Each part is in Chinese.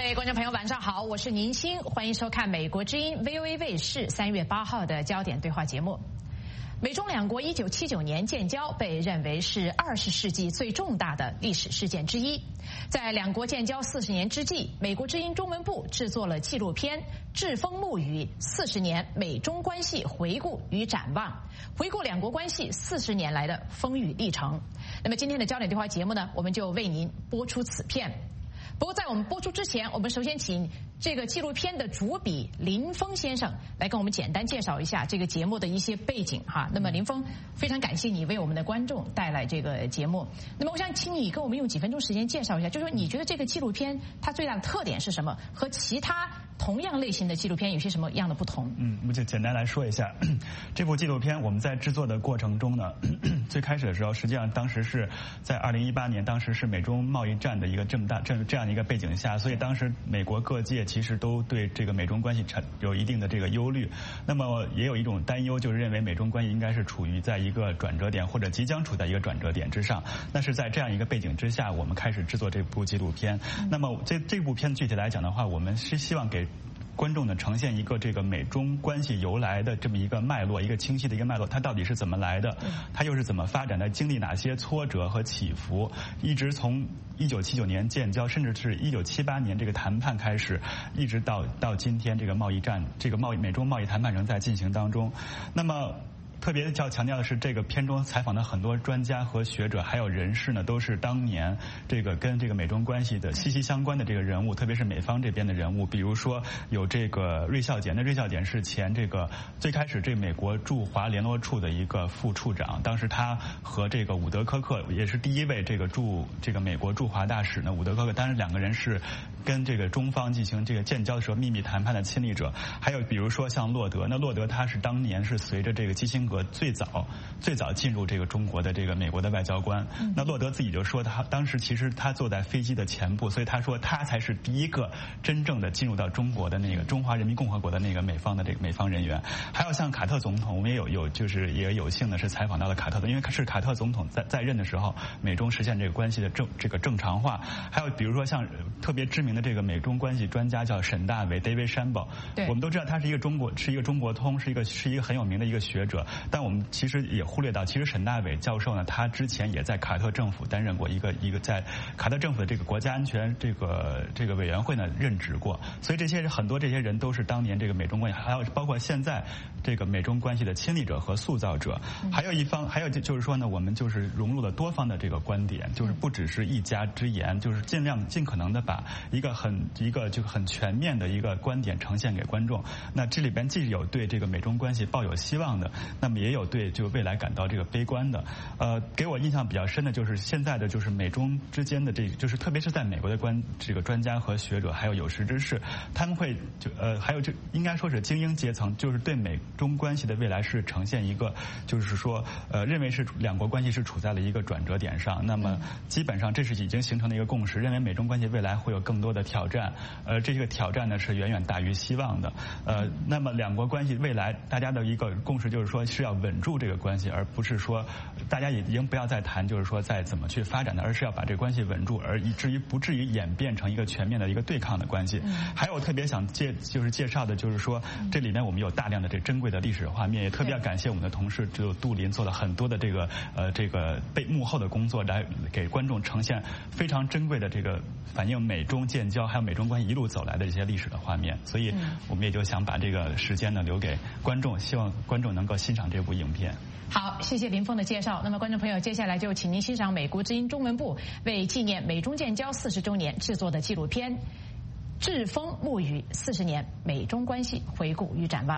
位观众朋友，晚上好，我是宁鑫，欢迎收看美国之音 VOA 卫视3月8号的焦点对话节目。美中两国1979年建交，被认为是20世纪最重大的历史事件之一。在两国建交40年之际，美国之音中文部制作了纪录片《栉风沐雨：40年美中关系回顾与展望》，回顾两国关系40年来的风雨历程。那么今天的焦点对话节目呢，我们就为您播出此片。不过在我们播出之前，我们首先请这个纪录片的主笔林峰先生来跟我们简单介绍一下这个节目的一些背景哈。那么林峰，非常感谢你为我们的观众带来这个节目。那么我想请你跟我们用几分钟时间介绍一下，就是说你觉得这个纪录片它最大的特点是什么，和其他同样类型的纪录片有些什么样的不同？ 我就简单来说一下，这部纪录片我们在制作的过程中呢，最开始的时候，实际上当时是在2018年，当时是美中贸易战的一个这样的一个背景下，所以当时美国各界其实都对这个美中关系有一定的这个忧虑，那么也有一种担忧，就是认为美中关系应该是处于在一个转折点，或者即将处在一个转折点之上。那是在这样一个背景之下，我们开始制作这部纪录片。那么这部片具体来讲的话，我们是希望给观众呢呈现一个这个美中关系由来的这么一个脉络，一个清晰的一个脉络，它到底是怎么来的，它又是怎么发展的，经历哪些挫折和起伏，一直从1979年建交，甚至是1978年这个谈判开始，一直到今天这个贸易战，这个美中贸易谈判仍在进行当中。那么特别要强调的是，这个片中采访的很多专家和学者还有人士呢，都是当年这个跟这个美中关系的息息相关的这个人物，特别是美方这边的人物。比如说有这个芮孝俭，那芮孝俭是前这个最开始这美国驻华联络处的一个副处长，当时他和这个伍德科克也是第一位这个美国驻华大使呢，伍德科克，当然两个人是跟这个中方进行这个建交的时候秘密谈判的亲历者。还有比如说像洛德，那洛德他是当年是随着这个基辛格最早进入这个中国的这个美国的外交官。那洛德自己就说，他当时其实他坐在飞机的前部，所以他说他才是第一个真正的进入到中国的那个中华人民共和国的那个美方的这个美方人员。还有像卡特总统，我们也有幸的是采访到了卡特的，因为是卡特总统在任的时候，美中实现这个关系的正常化。还有比如说像特别知名的这个美中关系专家叫沈大伟 David Shambaugh， 我们都知道他是一个中国通，是一个很有名的一个学者，但我们其实也忽略到，其实沈大伟教授呢，他之前也在卡特政府担任过一个在卡特政府的这个国家安全这个委员会呢任职过，所以很多这些人都是当年这个美中关系，还有包括现在这个美中关系的亲历者和塑造者。还有就是说呢，我们就是融入了多方的这个观点，就是不只是一家之言，就是尽可能的把一个很全面的一个观点呈现给观众。那这里边既有对这个美中关系抱有希望的，那么也有对就未来感到这个悲观的。给我印象比较深的就是现在的就是美中之间的就是特别是在美国的这个专家和学者还有有识之士，他们会还有应该说是精英阶层，就是对美中关系的未来是呈现一个就是说认为是两国关系是处在了一个转折点上。那么基本上这是已经形成的一个共识，认为美中关系未来会有更多的挑战，这个挑战呢是远远大于希望的。那么两国关系未来大家的一个共识就是说是要稳住这个关系，而不是说大家已经不要再谈就是说再怎么去发展的，而是要把这个关系稳住，而以至于不至于演变成一个全面的一个对抗的关系。还有特别想介绍的就是说，这里面我们有大量的这珍贵的历史画面，也特别要感谢我们的同事就杜林做了很多的这个幕后的工作，来给观众呈现非常珍贵的这个反映美中建交还有美中关系一路走来的一些历史的画面。所以我们也就想把这个时间呢留给观众，希望观众能够欣赏这部影片。 好，谢谢林峰的介绍。那么观众朋友，接下来就请您欣赏美国之音中文部为纪念美中建交40周年制作的纪录片《栉风沐雨：40年美中关系回顾与展望》。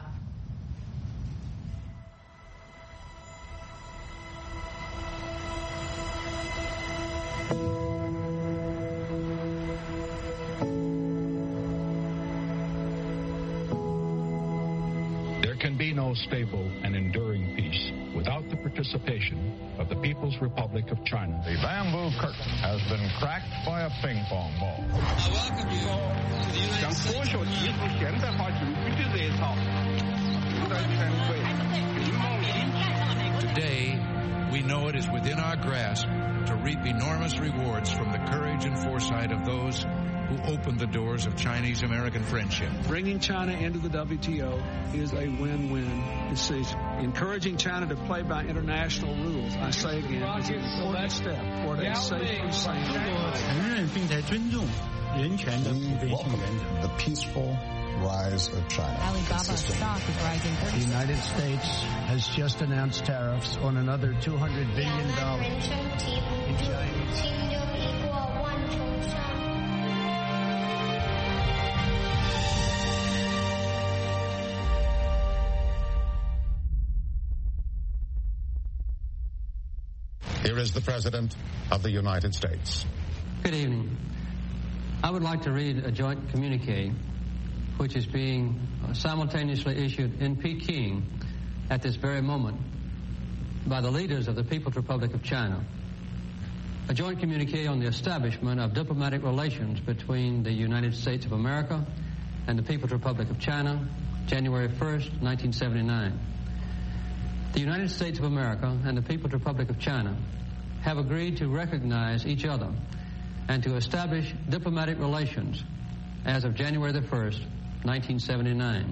can be no stable and enduring peace without the participation of the People's Republic of China. The bamboo curtain has been cracked by a ping pong ball. I welcome you to the United States. Today, we know it is within our grasp to reap enormous rewards from the courage and foresight of those who opened the doors of Chinese-American friendship. Bringing China into the WTO is a win-win decision. Encouraging China to play by international rules, I say again, is an important step toward a safe and sane world. 承认并且尊重人权的普遍性原则。 The peaceful rise of China. Alibaba stock is rising 30%. The United States has just announced tariffs on another $200 billion in China. Here is the President of the United States. Good evening. I would like to read a joint communique which is being simultaneously issued in Peking at this very moment by the leaders of the People's Republic of China. A joint communique on the establishment of diplomatic relations between the United States of America and the People's Republic of China, January 1st, 1979. The United States of America and the People's Republic of China have agreed to recognize each other and to establish diplomatic relations as of January the 1st, 1979.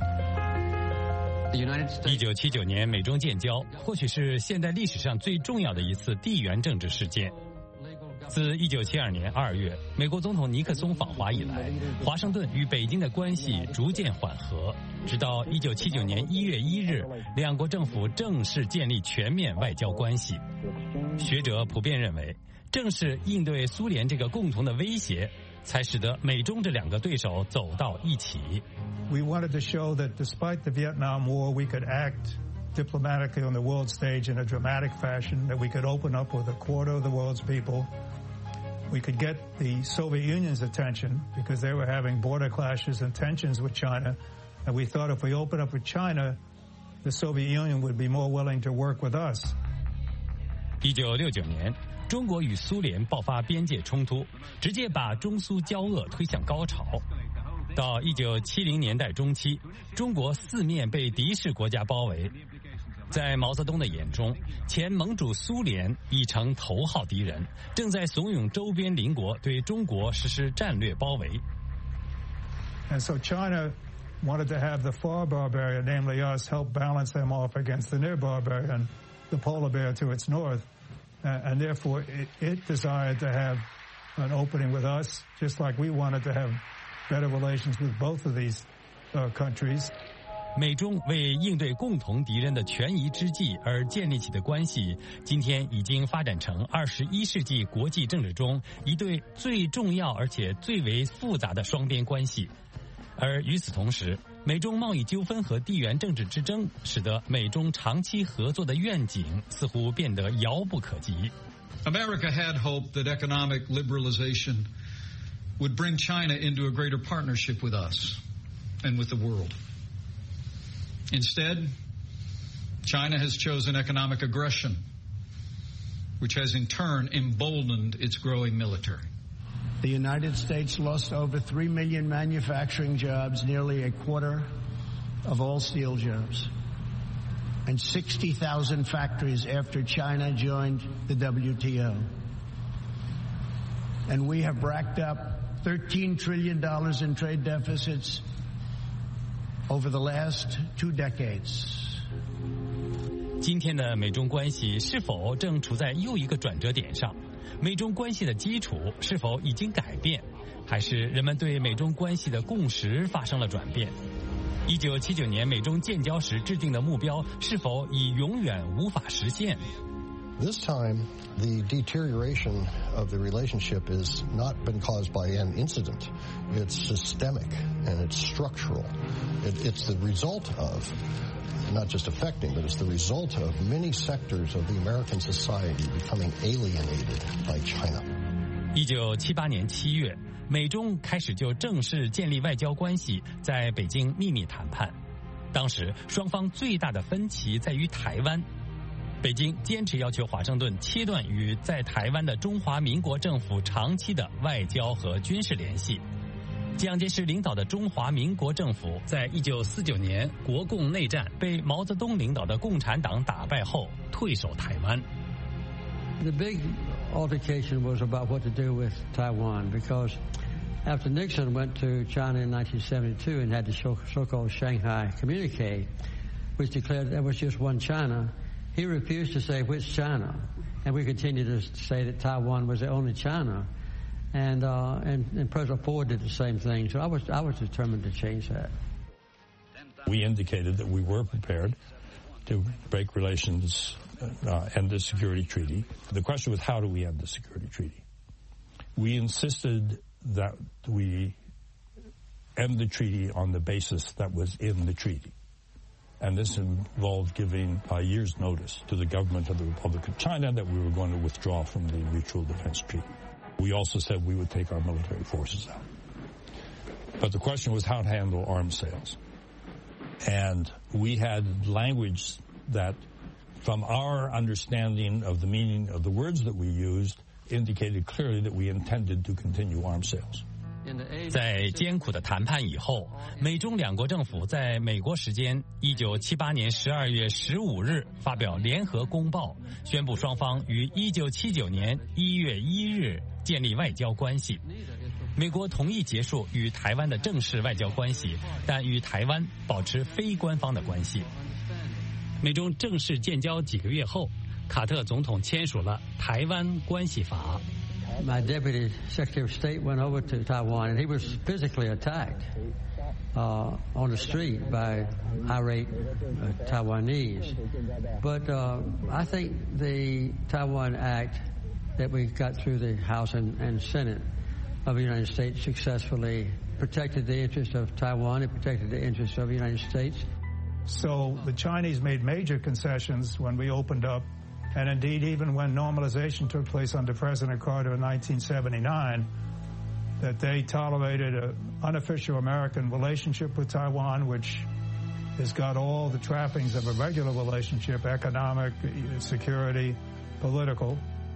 1979年美中建交，或许是现代历史上最重要的一次地缘政治事件。自1972年2月美国总统尼克松访华以来，华盛顿与北京的关系逐渐缓和，直到1979年1月1日，两国政府正式建立全面外交关系。学者普遍认为，正是应对苏联这个共同的威胁，才使得美中这两个对手走到一起。 We wanted to show that despite the Vietnam War, we could act diplomatically on the world stage in a dramatic fashion, that we could open up with a quarter of the world's people. We could get the Soviet Union's attention because they were having border clashes and tensions with China. And we thought if we open up with China, the Soviet Union would be more willing to work with us. 1969年，中国与苏联爆发边界冲突，直接把中苏交恶推向高潮。到1970年代中期，中国四面被敌视国家包围。在毛泽东的眼中，前盟主苏联已成头号敌人，正在怂恿周边邻国对中国实施战略包围。 And so China wanted to have the far barbarian, namely us, help balance them off against the near barbarian, the polar bear to its north. And therefore, it desired to have an opening with us, just like we wanted to have better relations with both of these countries. 美中为应对共同敌人的权宜之计而建立起的关系，今天已经发展成21世纪国际政治中一对最重要而且最为复杂的双边关系。而与此同时，美中贸易纠纷和地缘政治之争，使得美中长期合作的愿景似乎变得遥不可及。 America had hoped that economic liberalization would bring China into a greater partnership with us and with the world. Instead, China has chosen economic aggression, which has in turn emboldened its growing military. The United States lost over 3 million manufacturing jobs, nearly a quarter of all steel jobs, and 60,000 factories after China joined the WTO. And we have racked up $13 trillion in trade deficits over the last 2 decades. 今天的美中关系是否正处在又一个转折点上？美中关系的基础是否已经改变，还是人们对美中关系的共识发生了转变？1979年美中建交时制定的目标是否已永远无法实现？ This time, the deterioration of the relationship has not been caused by an incident. It's systemic and it's structural. It's the result of, not just affecting, but it's the result of many sectors of the American society becoming alienated by China. 1978年7月，美中开始就正式建立外交关系，在北京秘密谈判。当时双方最大的分歧在于台湾。北京坚持要求华盛顿切断与在台湾的中华民国政府长期的外交和军事联系。蒋介石领导的中华民国政府在1949年国共内战被毛泽东领导的共产党打败后退守台湾。 The big altercation was about what to do with Taiwan, because after Nixon went to China in 1972 and had the so-called Shanghai Communique, which declared there was just one China, he refused to say which China, and we continued to say that Taiwan was the only China, and President Ford did the same thing. So I was determined to change that. We indicated that we were prepared to break relations, end the security treaty. The question was, how do we end the security treaty? We insisted that we end the treaty on the basis that was in the treaty. And this involved giving a year's notice to the government of the Republic of China that we were going to withdraw from the Mutual Defense Treaty. We also said we would take our military forces out. But the question was how to handle arms sales. And we had language that, from our understanding of the meaning of the words that we used, indicated clearly that we intended to continue arms sales. 在艰苦的谈判以后，美中两国政府在美国时间1978年12月15日发表联合公报，宣布双方于1979年1月1日建立外交关系。美国同意结束与台湾的正式外交关系，但与台湾保持非官方的关系。美中正式建交几个月后，卡特总统签署了《台湾关系法》。 My Deputy Secretary of State went over to Taiwan, and he was physically attacked on the street by irate Taiwanese. But I think the Taiwan Act that we got through the House and Senate of the United States successfully protected the interests of Taiwan. It protected the interests of the United States. So the Chinese made major concessions when we opened up. And indeed, even when normalization took place under President Carter in 1979, that they tolerated an unofficial American relationship with Taiwan, which has got all the trappings of a regular relationship, economic, security, political,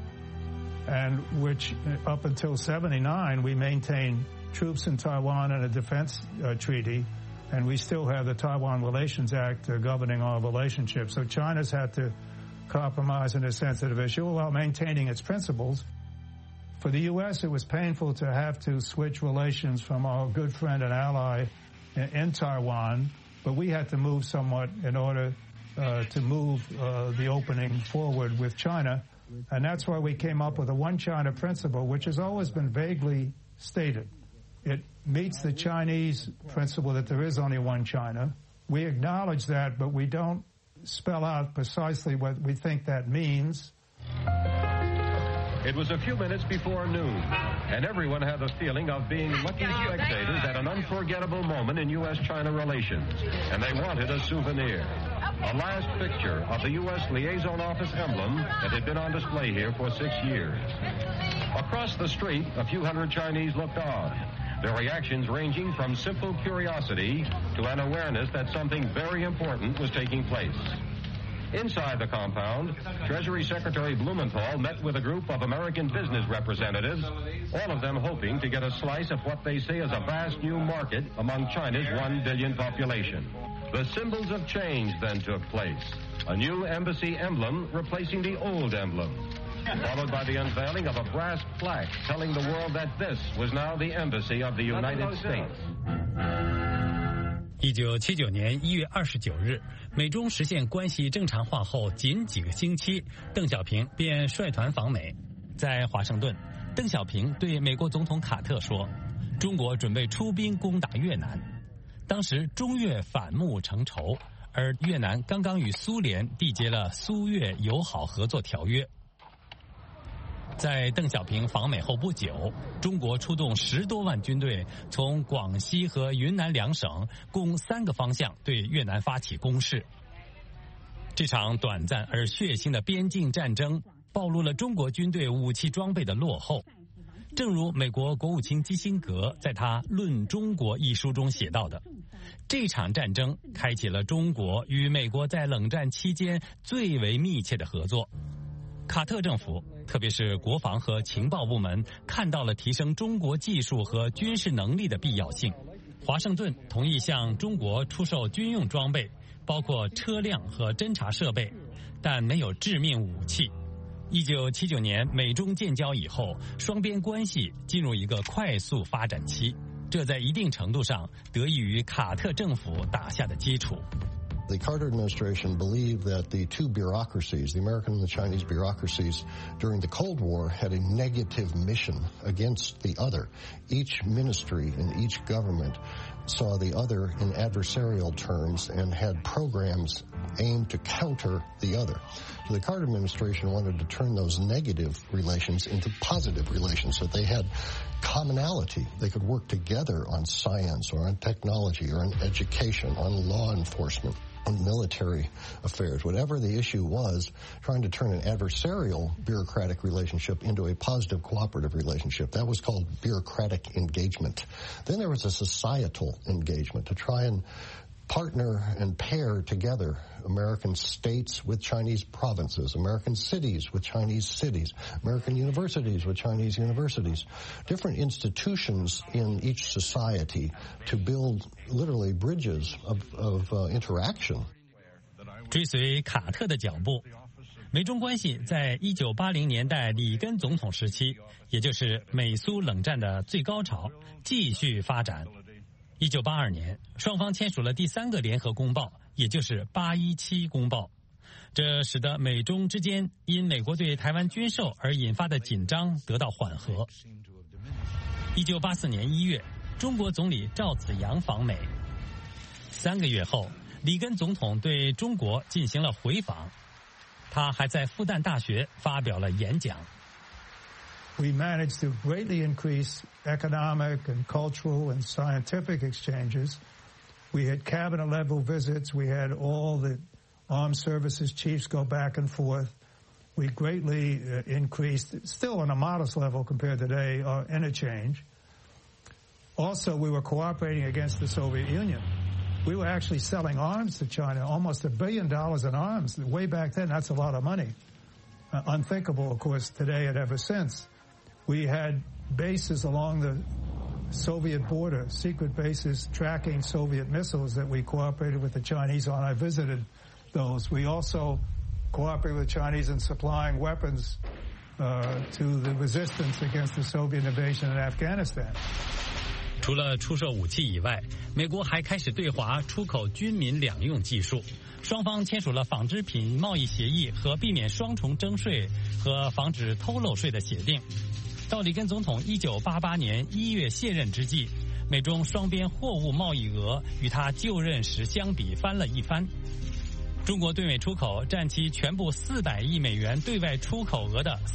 and which up until 79, we maintained troops in Taiwan and a defense treaty, and we still have the Taiwan Relations Act governing our relationship. So China's had to compromise on a sensitive issue while maintaining its principles. For the U.S., it was painful to have to switch relations from our good friend and ally in Taiwan, but we had to move somewhat in order to move the opening forward with China. And that's why we came up with a one China principle, which has always been vaguely stated. It meets the Chinese principle that there is only one China. We acknowledge that, but we don't spell out precisely what we think that means. It was a few minutes before noon, and everyone had the feeling of being lucky spectators at an unforgettable moment in U.S.-China relations, and they wanted a souvenir. A last picture of the U.S. Liaison Office emblem that had been on display here for 6 years. Across the street, a few hundred Chinese looked on, their reactions ranging from simple curiosity to an awareness that something very important was taking place. Inside the compound, Treasury Secretary Blumenthal met with a group of American business representatives, all of them hoping to get a slice of what they say is a vast new market among China's 1 billion population. The symbols of change then took place. A new embassy emblem replacing the old emblem, followed by the unveiling of a brass plaque telling the world that this was now the embassy of the United States. 1979年1月29日，美中实现关系正常化后仅几个星期，邓小平便率团访美。在华盛顿，邓小平对美国总统卡特说：“中国准备出兵攻打越南。”当时中越反目成仇，而越南刚刚与苏联缔结了苏越友好合作条约。在邓小平访美后不久，中国出动10多万军队，从广西和云南两省共3个方向对越南发起攻势。这场短暂而血腥的边境战争暴露了中国军队武器装备的落后。正如美国国务卿基辛格在他《论中国》一书中写到的，这场战争开启了中国与美国在冷战期间最为密切的合作。卡特政府，特别是国防和情报部门，看到了提升中国技术和军事能力的必要性。华盛顿同意向中国出售军用装备，包括车辆和侦察设备，但没有致命武器。 1979年美中建交以后，双边关系进入一个快速发展期，这在一定程度上得益于卡特政府打下的基础。 The Carter administration believed that the two bureaucracies, the American and the Chinese bureaucracies, during the Cold War had a negative mission against the other. Each ministry and each government saw the other in adversarial terms and had programs aimed to counter the other. So the Carter administration wanted to turn those negative relations into positive relations, so they had commonality. They could work together on science or on technology or on education, on law enforcement, on military affairs. Whatever the issue was, trying to turn an adversarial bureaucratic relationship into a positive cooperative relationship. That was called bureaucratic engagement. Then there was a societal engagement to try and partner and pair together American states with Chinese provinces, American cities with Chinese cities, American universities with Chinese universities, different institutions in each society to build literally bridges of interaction. 追随卡特的脚步，美中关系在1980年代里根总统时期，也就是美苏冷战的最高潮，继续发展。1982年，双方签署了第3个联合公报，也就是817公报。这使得美中之间因美国对台湾军售而引发的紧张得到缓和。1984年1月，中国总理赵紫阳访美。3个月后，里根总统对中国进行了回访，他还在复旦大学发表了演讲。 We managed to greatly increase economic and cultural and scientific exchanges. We had cabinet-level visits. We had all the armed services chiefs go back and forth. We greatly increased, still on a modest level compared to today, our interchange. Also, we were cooperating against the Soviet Union. We were actually selling arms to China, almost $1 billion in arms. Way back then, that's a lot of money. Unthinkable, of course, today and ever since. We had bases along the Soviet border, secret bases tracking Soviet missiles that we cooperated with the Chinese on. I visited those. We also cooperated with the Chinese in supplying weapons to the resistance against the Soviet invasion in Afghanistan. 除了出售武器以外，美国还开始对华出口军民两用技术。双方签署了纺织品贸易协议和避免双重征税和防止偷漏税的协定。到里根总统1988年1月卸任之际，美中双边货物贸易额与他就任时相比翻了一番。中国对美出口占其全部400亿美元对外出口额的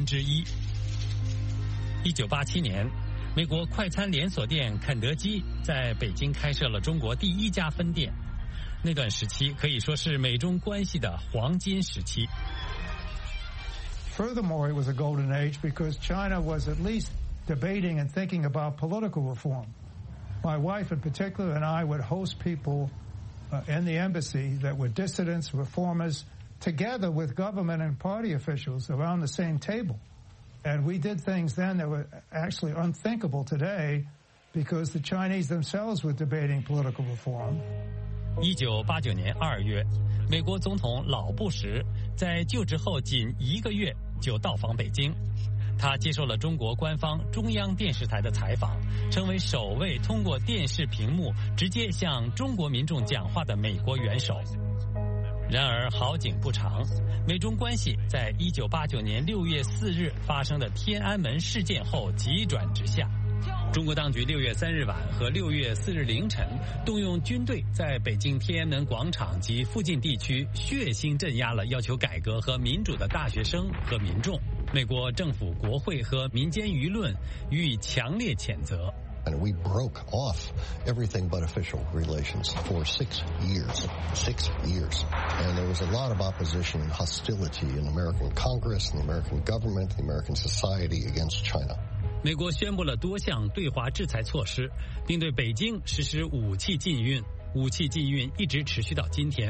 1/4。1987年，美国快餐连锁店肯德基在北京开设了中国第1家分店。那段时期可以说是美中关系的黄金时期。 Furthermore, it was a golden age because China was at least debating and thinking about political reform. My wife in particular and I would host people in the embassy that were dissidents, reformers, together with government and party officials around the same table. And we did things then that were actually unthinkable today because the Chinese themselves were debating political reform. 1989年2月，美国总统老布什在就职后仅1个月就到访北京，他接受了中国官方中央电视台的采访，成为首位通过电视屏幕直接向中国民众讲话的美国元首。然而好景不长，美中关系在1989年6月4日发生的天安门事件后急转直下。中国当局6月3日晚和6月4日凌晨动用军队在北京天安门广场及附近地区血腥镇压了要求改革和民主的大学生和民众。美国政府、国会和民间舆论予以强烈谴责。 And we broke off everything but official relations for 6 years. 6 years. And there was a lot of opposition and hostility in the American Congress, in the American government, the American society against China. 美国宣布了多项对华制裁措施，并对北京实施武器禁运。武器禁运一直持续到今天。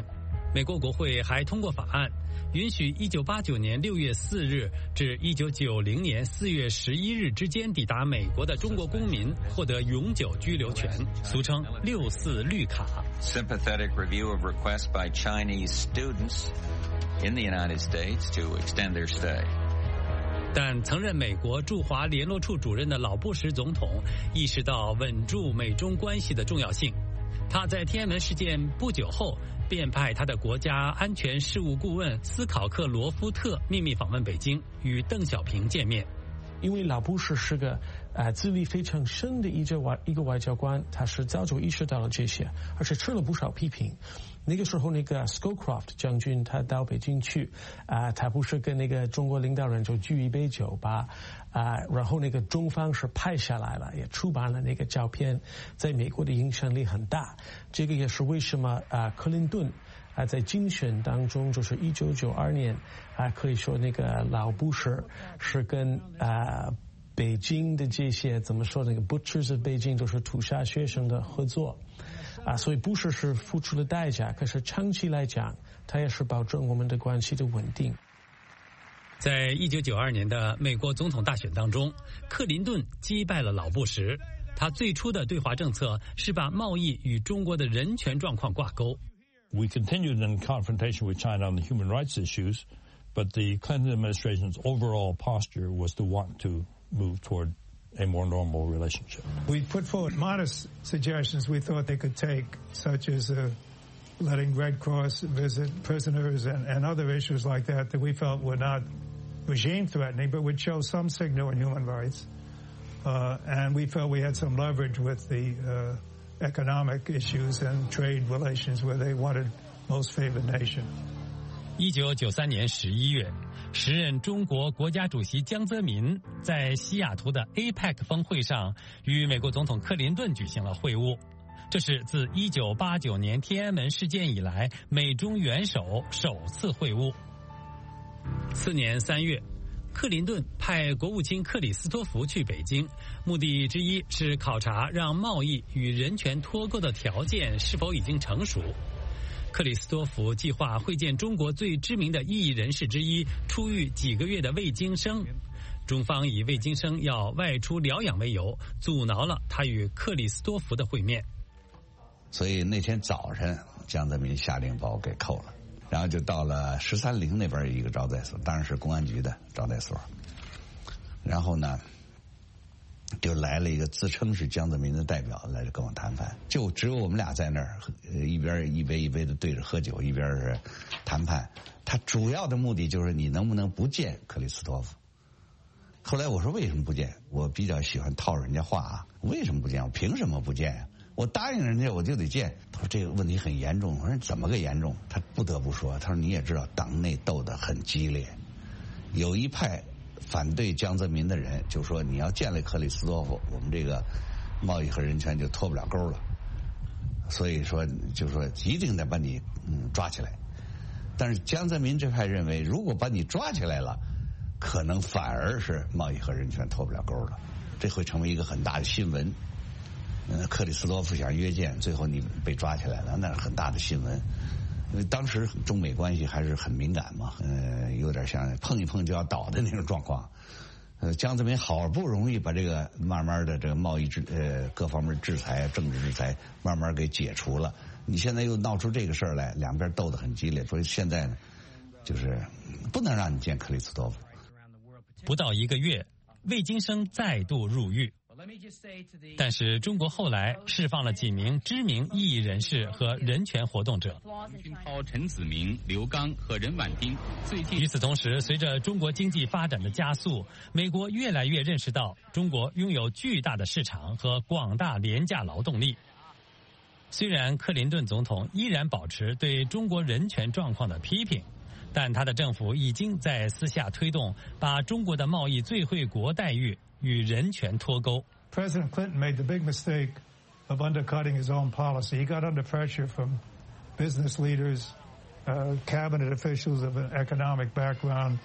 美国国会还通过法案，允许1989年6月4日至1990年4月11日之间抵达美国的中国公民获得永久居留权，俗称64绿卡。 Sympathetic review of requests by Chinese students in the United States to extend their stay. 但曾任美国驻华联络处主任的老布什总统意识到稳住美中关系的重要性。他在天安门事件不久后便派他的国家安全事务顾问斯考克罗夫特秘密访问北京，与邓小平见面。 因为老布什是个资历非常深的一个外交官，他是早就意识到了这些，而且吃了不少批评。那个时候，那个 Scowcroft 将军他到北京去，他不是跟那个中国领导人就聚一杯酒吧，然后那个中方是拍下来了，也出版了那个照片，在美国的影响力很大。这个也是为什么克林顿在竞选当中，就是1992年可以说那个老布什是跟北京的这些怎么说那个 Butchers of 北京都是屠杀学生的合作所以布什是付出了代价，可是长期来讲，他也是保证我们的关系的稳定。 在1992年的美国总统大选当中，克林顿击败了老布什。他最初的对华政策是把贸易与中国的人权状况挂钩。 We continued in confrontation with China on the human rights issues, but the Clinton administration's overall posture was to want to move toward a more normal relationship. We put forward modest suggestions we thought they could take, such as letting Red Cross visit prisoners and other issues like that we felt were not regime-threatening, but would show some signal in human rights. And we felt we had some leverage with the economic issues and trade relations where they wanted most favored nation. 1993年11月，时任中国国家主席江泽民在西雅图的 APEC 峰会上与美国总统克林顿举行了会晤，这是自1989年天安门事件以来美中元首首次会晤。次年3月，克林顿派国务卿克里斯托弗去北京，目的之一是考察让贸易与人权脱钩的条件是否已经成熟。克里斯托弗计划会见中国最知名的异议人士之一，出狱几个月的魏京生。中方以魏京生要外出疗养为由，阻挠了他与克里斯托弗的会面。 所以那天早晨，江泽民下令把我给扣了，然后就到了13陵那边一个招待所，当然是公安局的招待所。然后呢，就来了一个自称是江泽民的代表来跟我谈判，就只有我们俩在那儿，一边一杯一杯的对着喝酒，一边是谈判。他主要的目的就是你能不能不见克里斯托弗。后来我说为什么不见？我比较喜欢套人家话啊，为什么不见？我凭什么不见呀？我答应人家我就得见。他说这个问题很严重。我说怎么个严重？他不得不说，他说你也知道党内斗得很激烈，有一派反对江泽民的人就说你要见了克里斯托弗，我们这个贸易和人权就脱不了钩了。所以说就说一定得把你抓起来。但是江泽民这派认为，如果把你抓起来了，可能反而是贸易和人权脱不了钩了，这会成为一个很大的新闻。克里斯托弗想约见，最后你被抓起来了，那是很大的新闻。因为当时中美关系还是很敏感嘛，有点像碰一碰就要倒的那种状况。江泽民好不容易把这个慢慢的这个贸易各方面制裁、政治制裁慢慢给解除了，你现在又闹出这个事儿来，两边斗得很激烈，所以现在呢，就是不能让你见克里斯托弗。 不到1个月，魏京生再度入狱。但是中国后来释放了几名知名异议人士和人权活动者， 于俊涛、陈子明、刘刚和任婉丁。 与此同时，随着中国经济发展的加速，美国越来越认识到中国拥有巨大的市场和广大廉价劳动力。虽然克林顿总统依然保持对中国人权状况的批评，但他的政府已经在私下推动把中国的贸易最惠国待遇与人权脱钩。 President Clinton made the big mistake of undercutting his own policy. He got under pressure from business leaders, cabinet officials of an economic background,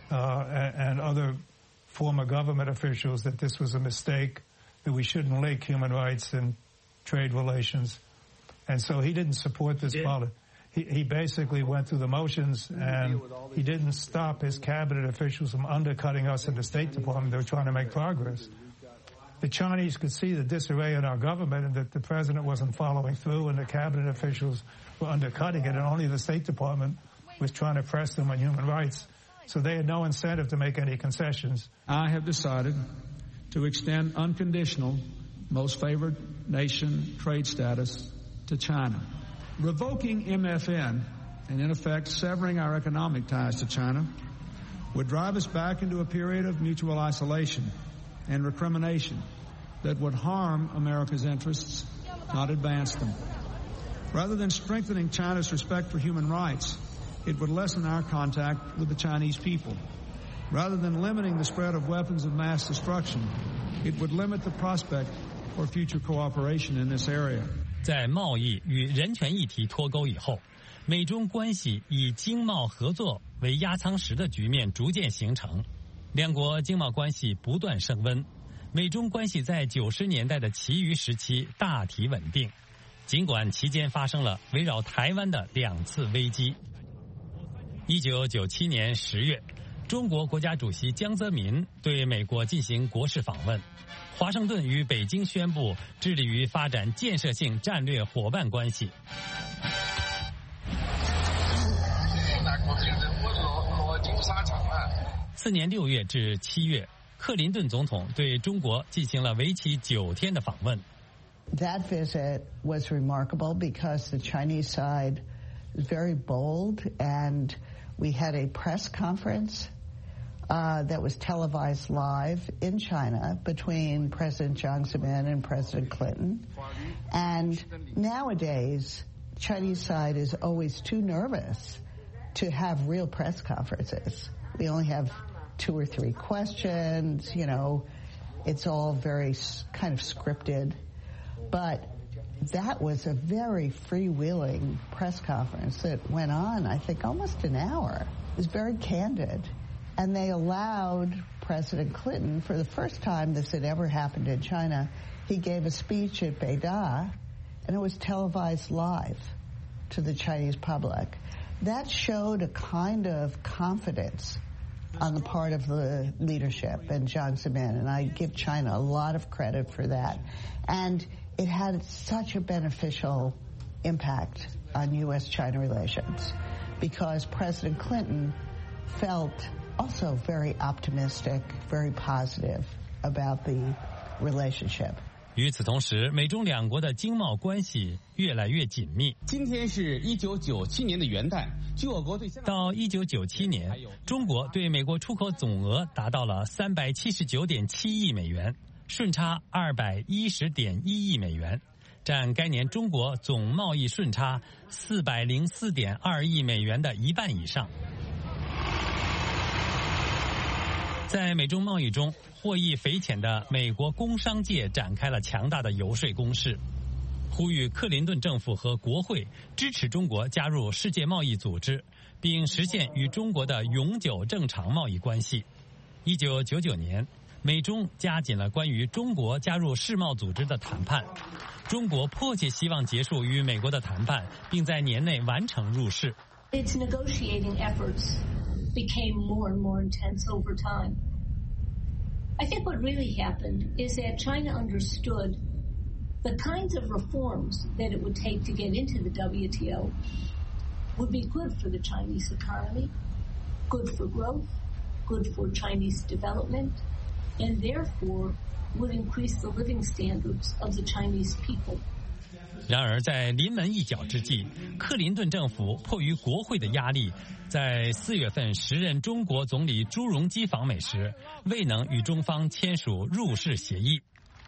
and other former government officials that this was a mistake, that we shouldn't link human rights and trade relations. And so he didn't support this policy. he basically went through the motions, and he didn't stop his cabinet officials from undercutting us in the State Department. They were trying to make progress. The Chinese could see the disarray in our government and that the president wasn't following through, and the cabinet officials were undercutting it, and only the State Department was trying to press them on human rights. So they had no incentive to make any concessions. I have decided to extend unconditional most favored nation trade status to China. Revoking MFN and, in effect, severing our economic ties to China would drive us back into a period of mutual isolation and recrimination that would harm America's interests, not advance them. Rather than strengthening China's respect for human rights, it would lessen our contact with the Chinese people. Rather than limiting the spread of weapons of mass destruction, it would limit the prospect for future cooperation in this area. 在贸易与人权议题脱钩以后，美中关系以经贸合作为压舱石的局面逐渐形成，两国经贸关系不断升温。美中关系在90年代的其余时期大体稳定，尽管期间发生了围绕台湾的2次危机。1997年10月，中国国家主席江泽民对美国进行国事访问，华盛顿与北京宣布致力于发展建设性战略伙伴关系。次年6月至7月，克林顿总统对中国进行了为期9天的访问。 That visit was remarkable because the Chinese side was very bold, and we had a press conference that was televised live in China between President Jiang Zemin and President Clinton. And nowadays, Chinese side is always too nervous to have real press conferences. We only have 2 or 3 questions, you know, it's all very kind of scripted. But that was a very freewheeling press conference that went on, I think, almost an hour. It was very candid. And they allowed President Clinton, for the first time this had ever happened in China, he gave a speech at Beida, and it was televised live to the Chinese public. That showed a kind of confidence on the part of the leadership and Jiang Zemin, and I give China a lot of credit for that. And it had such a beneficial impact on U.S.-China relations because President Clinton felt also very optimistic, very positive about the relationship. 与此同时，美中两国的经贸关系越来越紧密。 今天是1997年的元旦，据我国对到1997年，中国对美国出口总额达到了379.7亿美元，顺差210.1亿美元，占该年中国总贸易顺差404.2亿美元的1半以上。在美中贸易中获益匪浅的美国工商界展开了强大的游说攻势，呼吁克林顿政府和国会支持中国加入世界贸易组织，并实现与中国的永久正常贸易关系。1999年，美中加紧了关于中国加入世贸组织的谈判，中国迫切希望结束与美国的谈判，并在年内完成入世。 Its negotiating efforts became more and more intense over time. I think what really happened is that China understood the kinds of reforms that it would take to get into the WTO would be good for the Chinese economy, good for growth, good for Chinese development, and therefore would increase the living standards of the Chinese people. 然而在临门一脚之际，克林顿政府迫于国会的压力，在4月份时任中国总理朱镕基访美时，未能与中方签署入世协议。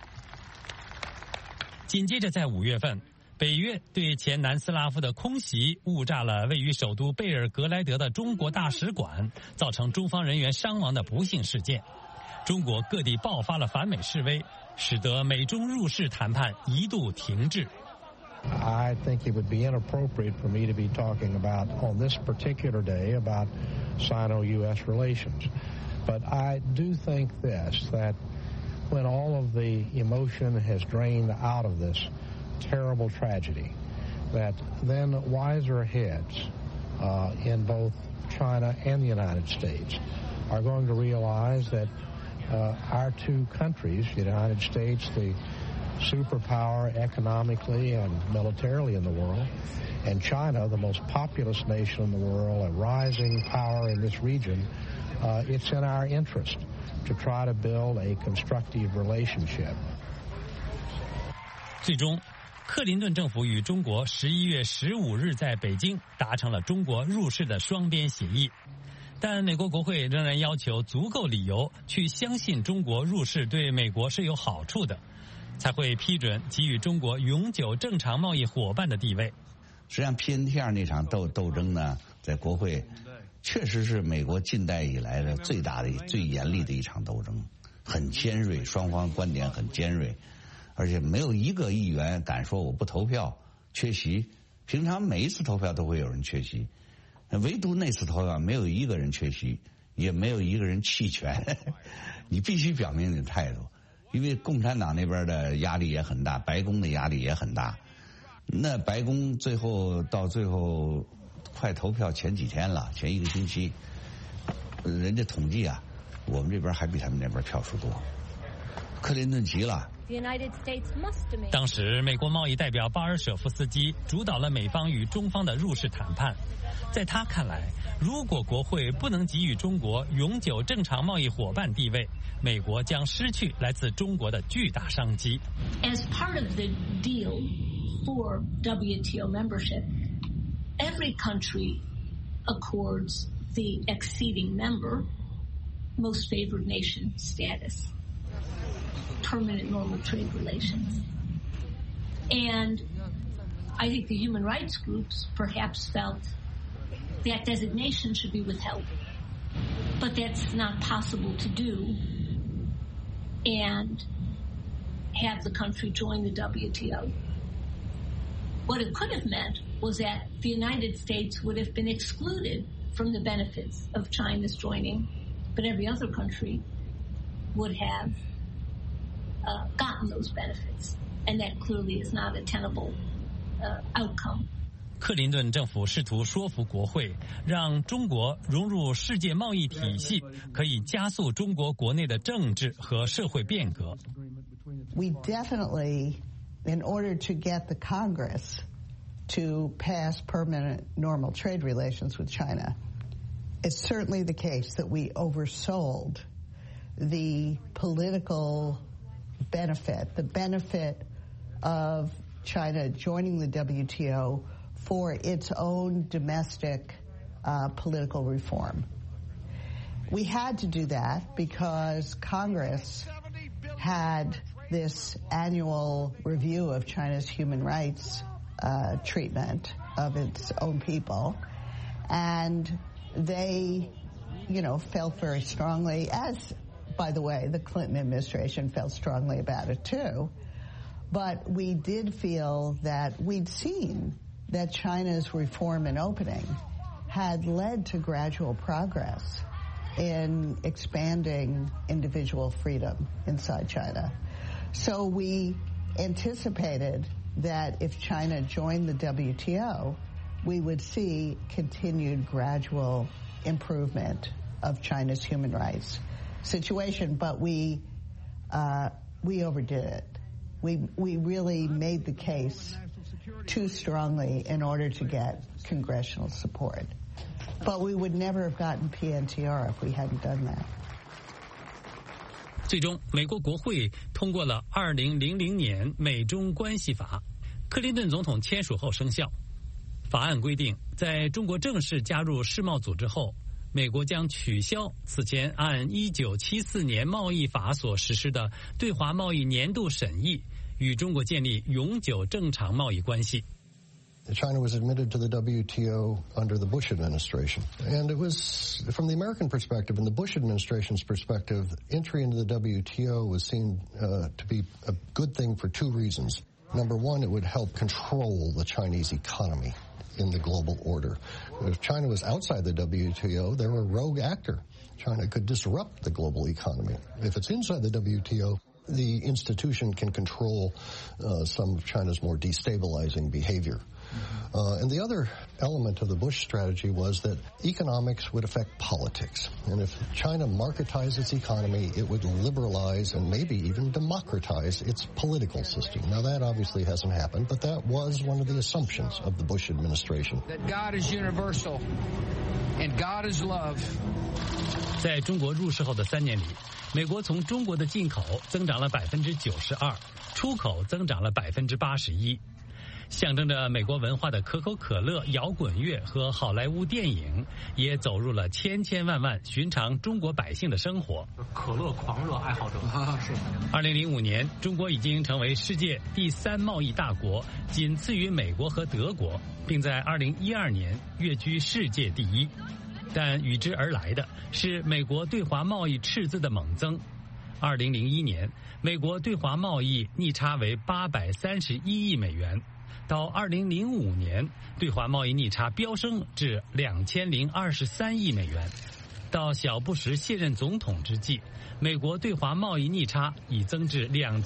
紧接着在5月份，北约对前南斯拉夫的空袭误炸了位于首都贝尔格莱德的中国大使馆，造成中方人员伤亡的不幸事件。中国各地爆发了反美示威，使得美中入世谈判一度停滞。 I think it would be inappropriate for me to be talking about, on this particular day, about Sino-U.S. relations. But I do think this, that when all of the emotion has drained out of this terrible tragedy, that then wiser heads in both China and the United States are going to realize that our two countries, the United States, the superpower economically and militarily in the world, and China, the most populous nation in the world, a rising power in this region, it's in our interest to try to build a constructive relationship. 最终，克林顿政府与中国11月15日在北京达成了中国入世的双边协议，但美国国会仍然要求足够理由去相信中国入世对美国是有好处的，才会批准给予中国永久正常贸易伙伴的地位。 实际上 PNTR 那场斗争呢，在国会确实是美国近代以来的最大的、最严厉的一场斗争，很尖锐，双方观点很尖锐，而且没有一个议员敢说我不投票、缺席。平常每一次投票都会有人缺席，唯独那次投票没有一个人缺席，也没有一个人弃权。你必须表明你的态度，因为共产党那边的压力也很大，白宫的压力也很大。那白宫到最后快投票前几天了，前一个星期，人家统计啊，我们这边还比他们那边票数多。克林顿急了。 当时，美国贸易代表巴尔舍夫斯基主导了美方与中方的入世谈判。在他看来，如果国会不能给予中国永久正常贸易伙伴地位，美国将失去来自中国的巨大商机。 As part of the deal for WTO membership, every country accords the acceding member most favored nation status, permanent normal trade relations. And I think the human rights groups perhaps felt that designation should be withheld. But that's not possible to do and have the country join the WTO. What it could have meant was that the United States would have been excluded from the benefits of China's joining, but every other country would have gotten those benefits. And that clearly is not a tenable outcome. 克林顿政府试图说服国会，让中国融入世界贸易体系，可以加速中国国内的政治和社会变革。 We definitely, in order to get the Congress to pass permanent normal trade relations with China, it's certainly the case that we oversold the political benefit, the benefit of China joining the WTO for its own domestic political reform. We had to do that because Congress had this annual review of China's human rights treatment of its own people, and they, felt very strongly, as, by the way, the Clinton administration felt strongly about it too. But we did feel that we'd seen that China's reform and opening had led to gradual progress in expanding individual freedom inside China. So we anticipated that if China joined the WTO, we would see continued gradual improvement of China's human rights situation. But we overdid it. We really made the case too strongly in order to get congressional support. But we would never have gotten PNTR if we hadn't done that. 最终，美国国会通过了2000年美中关系法，克林顿总统签署后生效。法案规定，在中国正式加入世贸组织后，美国将取消此前按1974年贸易法所实施的对华贸易年度审议，与中国建立永久正常贸易关系。 China was admitted to the WTO under the Bush administration. And it was, from the American perspective and the Bush administration's perspective, entry into the WTO was seen to be a good thing for two reasons. Number one, it would help control the Chinese economy in the global order. If China was outside the WTO, they were a rogue actor. China could disrupt the global economy. If it's inside the WTO, the institution can control some of China's more destabilizing behavior. And the other element of the Bush strategy was that economics would affect politics. And if China marketized its economy, it would liberalize and maybe even democratize its political system. Now, that obviously hasn't happened, but that was one of the assumptions of the Bush administration. That God is universal and God is love. 在中国入世后的3年里，美国从中国的进口增长了92%，出口增长了81%。象征着美国文化的可口可乐、摇滚乐和好莱坞电影，也走入了千千万万寻常中国百姓的生活。 可乐狂热爱好者是。 2005年，中国已经成为世界第3贸易大国，仅次于美国和德国，并在2012年跃居世界第1。但与之而来的是美国对华贸易赤字的猛增。2001年，美国对华贸易逆差为831亿美元。到2005年，对华贸易逆差飙升至2023亿美元。到小布什卸任总统之际，美国对华贸易逆差已增至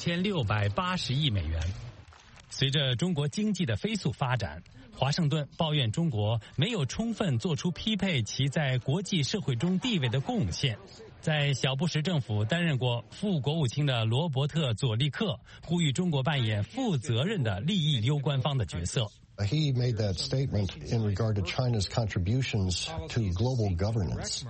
2680亿美元。随着中国经济的飞速发展，华盛顿抱怨中国没有充分做出匹配其在国际社会中地位的贡献。在小布什政府担任过副国务卿的罗伯特·佐利克呼吁中国扮演负责任的利益攸关方的角色。 He made that statement in regard to China's contributions to global governance.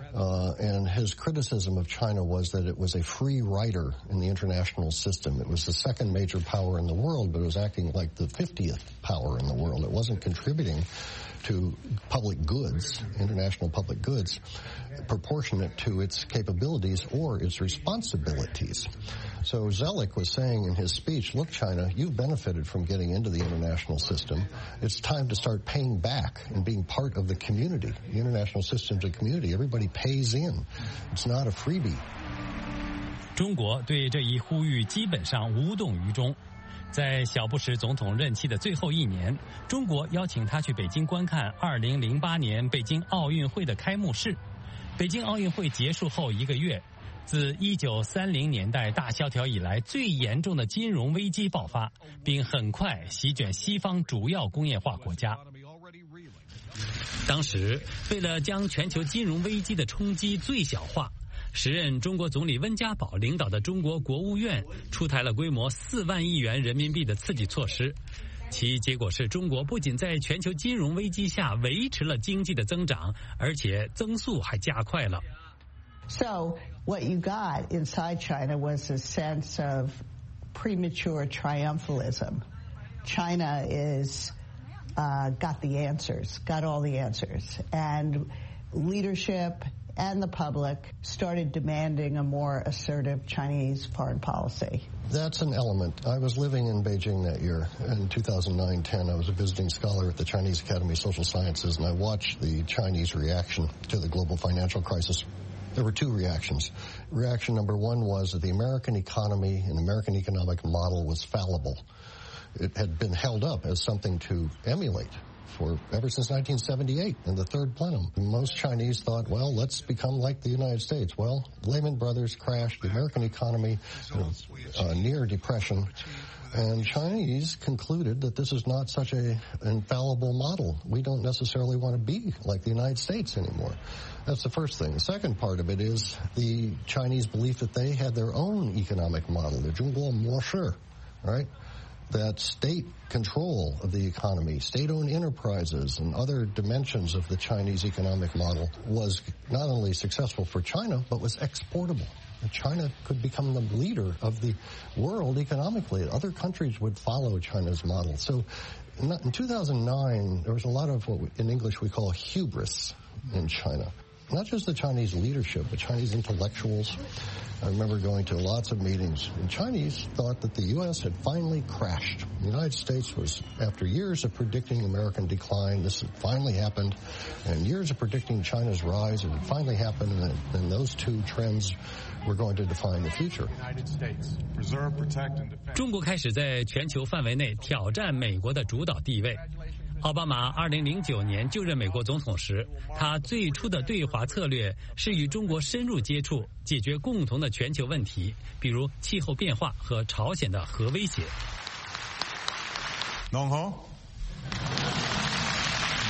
And his criticism of China was that it was a free rider in the international system. It was the second major power in the world, but it was acting like the 50th power in the world. It wasn't contributing to public goods, international public goods, proportionate to its capabilities or its responsibilities. So Zellick was saying in his speech, look, China, you've benefited from getting into the international system. It's time to start paying back and being part of the community. The international system's a community. Everybody pays in. It's not a freebie. 中国对这一呼吁基本上无动于衷。在小布什总统任期的最后1年，中国邀请他去北京观看2008年北京奥运会的开幕式。北京奥运会结束后1个月，自1930年代大萧条以来最严重的金融危机爆发，并很快席卷西方主要工业化国家。当时，为了将全球金融危机的冲击最小化，时任中国总理温家宝领导的中国国务院出台了规模4万亿元人民币的刺激措施，其结果是中国不仅在全球金融危机下维持了经济的增长，而且增速还加快了。 So what you got inside China was a sense of premature triumphalism. China is got the answers, got all the answers, and leadership and the public started demanding a more assertive Chinese foreign policy. That's an element. I was living in Beijing that year. In 2009-10, I was a visiting scholar at the Chinese Academy of Social Sciences, and I watched the Chinese reaction to the global financial crisis. There were 2 reactions. Reaction number 1 was that the American economy and American economic model was fallible. It had been held up as something to emulate ever since 1978 in the third plenum. Most Chinese thought, well, let's become like the United States. Well, Lehman Brothers crashed, the American economy near depression, and Chinese concluded that this is not such an infallible model. We don't necessarily want to be like the United States anymore. That's the first thing. The second part of it is the Chinese belief that they had their own economic model, the 中国模式, right? That state control of the economy, state-owned enterprises, and other dimensions of the Chinese economic model was not only successful for China, but was exportable. China could become the leader of the world economically. Other countries would follow China's model. So in 2009, there was a lot of what in English we call hubris in China. Not just the Chinese leadership, but Chinese intellectuals. I remember going to lots of meetings, and Chinese thought that the U.S. had finally crashed. The United States was, after years of predicting American decline, this had finally happened, and years of predicting China's rise, it had finally happened, and those 2 trends were going to define the future. 中国开始在全球范围内挑战美国的主导地位。奥巴马2009年就任美国总统时，他最初的对华策略是与中国深入接触，解决共同的全球问题，比如气候变化和朝鲜的核威胁。 农行。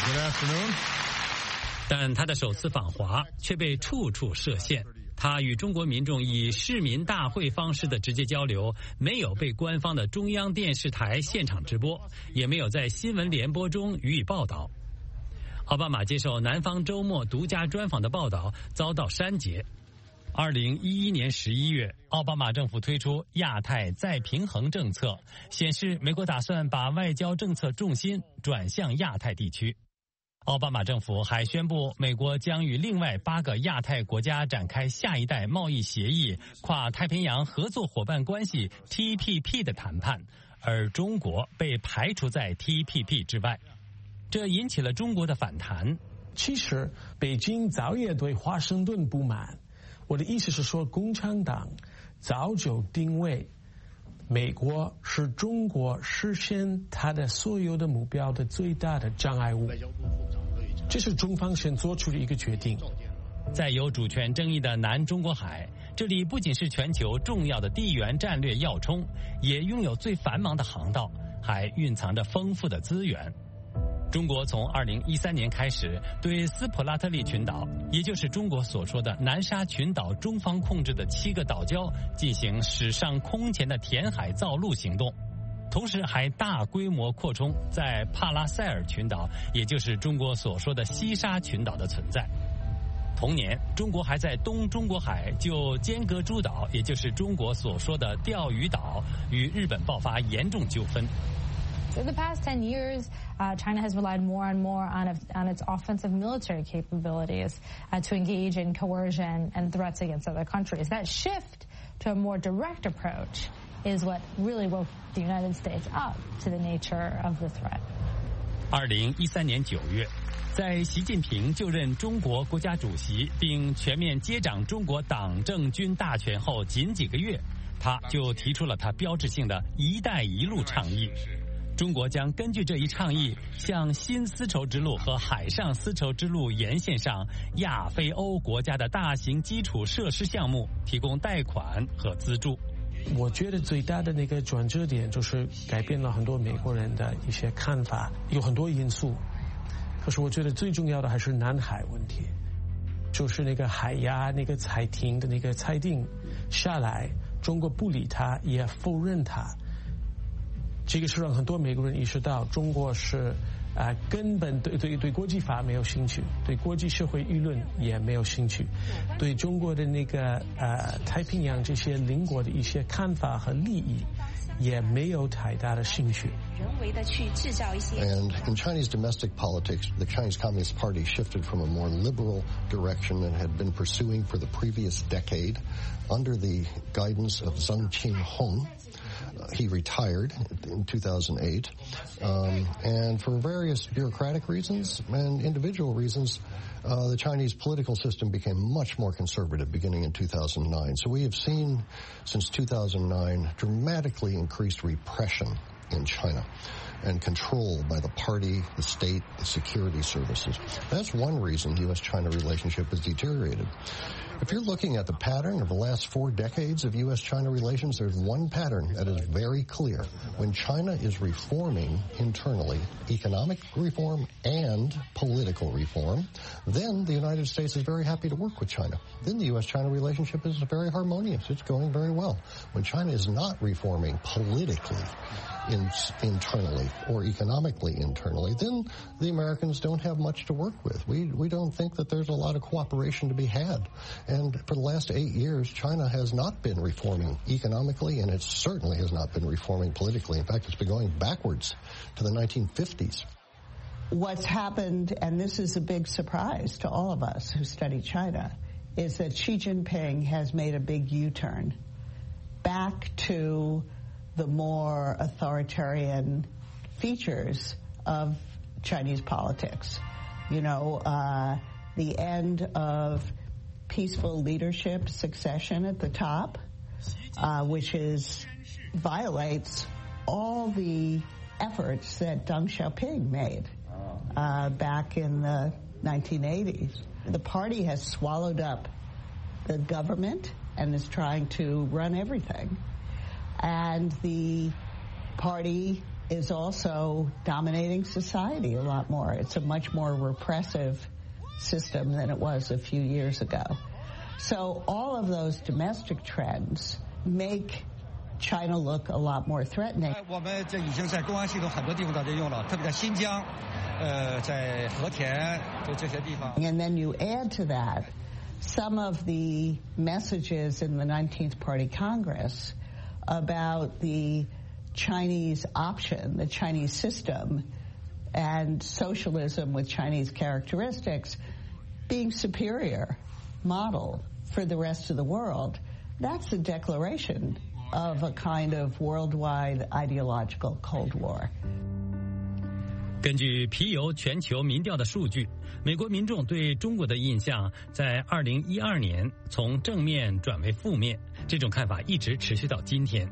Good afternoon. 但他的首次访华却被处处设限。他与中国民众以市民大会方式的直接交流，没有被官方的中央电视台现场直播，也没有在新闻联播中予以报道。奥巴马接受南方周末独家专访的报道遭到删节。2011年11月，奥巴马政府推出亚太再平衡政策，显示美国打算把外交政策重心转向亚太地区。奥巴马政府还宣布，美国将与另外8个亚太国家展开下一代贸易协议跨太平洋合作伙伴关系 TPP 的谈判，而中国被排除在 TPP 之外，这引起了中国的反弹。 其实北京早也对华盛顿不满，我的意思是说，共产党早就定位美国是中国实现它的所有的目标的最大的障碍物，这是中方先做出的一个决定。 在有主权争议的南中国海，这里不仅是全球重要的地缘战略要冲，也拥有最繁忙的航道，还蕴藏着丰富的资源。中国从2013年开始对斯普拉特利群岛，也就是中国所说的南沙群岛中方控制的7个岛礁进行史上空前的填海造陆行动，同时还大规模扩充在帕拉塞尔群岛，也就是中国所说的西沙群岛的存在。同年，中国还在东中国海就尖阁诸岛，也就是中国所说的钓鱼岛，与日本爆发严重纠纷。 For the past 10 years, China has relied more and more on its offensive military capabilities to engage in coercion and threats against other countries. That shift to a more direct approach is what really woke the United States up to the nature of the threat. 2013年9月，在习近平就任中国国家主席并全面接掌中国党政军大权后仅几个月，他就提出了他标志性的“一带一路”倡议。中国将根据这一倡议，向新丝绸之路和海上丝绸之路沿线上亚非欧国家的大型基础设施项目提供贷款和资助。 我觉得最大的那个转折点就是改变了很多美国人的一些看法，有很多因素，可是我觉得最重要的还是南海问题，就是那个海牙那个裁庭的那个裁定下来，中国不理他，也否认他。这个是让很多美国人意识到，中国是根本对国际法没有兴趣，对国际社会舆论也没有兴趣，对中国的那个太平洋这些邻国的一些看法和利益也没有太大的兴趣。 And in Chinese domestic politics, the Chinese Communist Party shifted from a more liberal direction and had been pursuing for the previous decade under the guidance of Zheng Qinghong. He retired in 2008, and for various bureaucratic reasons and individual reasons, the Chinese political system became much more conservative beginning in 2009. So we have seen since 2009 dramatically increased repression in China and control by the party, the state, the security services. That's one reason the U.S.-China relationship has deteriorated. If you're looking at the pattern of the last 4 decades of U.S.-China relations, there's one pattern that is very clear. When China is reforming internally, economic reform and political reform, then the United States is very happy to work with China. Then the U.S.-China relationship is very harmonious. It's going very well. When China is not reforming politically, internally or economically internally, then the Americans don't have much to work with. We don't think that there's a lot of cooperation to be had. And for the last 8 years, China has not been reforming economically, and it certainly has not been reforming politically. In fact, it's been going backwards to the 1950s. What's happened, and this is a big surprise to all of us who study China, is that Xi Jinping has made a big U-turn back to the more authoritarian features of Chinese politics. You know, the end of peaceful leadership succession at the top, which violates all the efforts that Deng Xiaoping made back in the 1980s. The party has swallowed up the government and is trying to run everything. And the party is also dominating society a lot more. It's a much more repressive system than it was a few years ago. So all of those domestic trends make China look a lot more threatening. 我们这已经在公安系统很多地方都在用了，特别在新疆，在和田这些地方。 And then you add to that some of the messages in the 19th Party Congress about the Chinese option, the Chinese system, and socialism with Chinese characteristics being superior model for the rest of the world. That's a declaration of a kind of worldwide ideological Cold War. 根据皮尤全球民调的数据，美国民众对中国的印象在2012年从正面转为负面，这种看法一直持续到今天。